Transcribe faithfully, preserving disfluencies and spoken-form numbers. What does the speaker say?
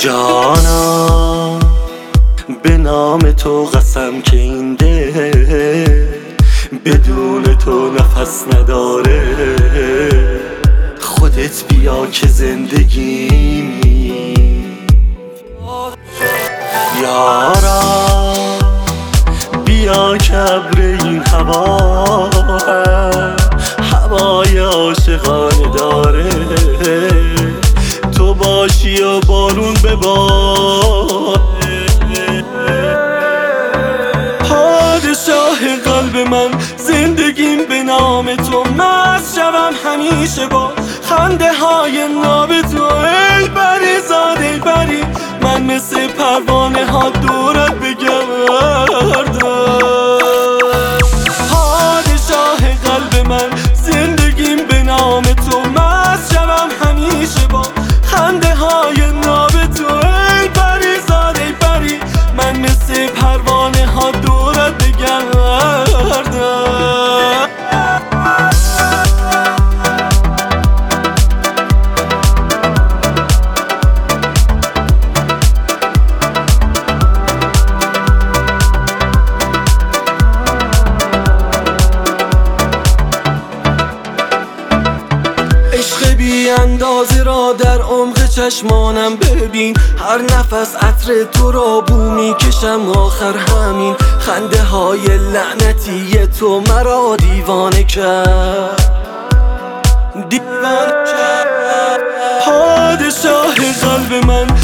جانا به نام تو قسم که این دل بدون تو نفس نداره. خودت بیا که زندگیمی یارا، بیا که ابر این هوا هوای عاشقانه داره. تو باشی و بارون بباره. پادشاه قلب من، زندگیم به نام تو مست شوم همیشه با خنده های ناب تو. ای پری زاد ای پری، من مثل پروانه ها دورت بگردم. پادشاه قلب من، زندگیم به نام تو مست شوم همیشه با خنده های ناب تو. ای پری زاد ای پری، من مثل پروانه ها دورت بگردم. بی اندازه را در عمق چشمانم ببین. هر نفس عطر تو را بو میکشم، آخر همین خنده های لعنتی تو مرا دیوانه کرد، دیوانه کرد. پادشاه قلب من،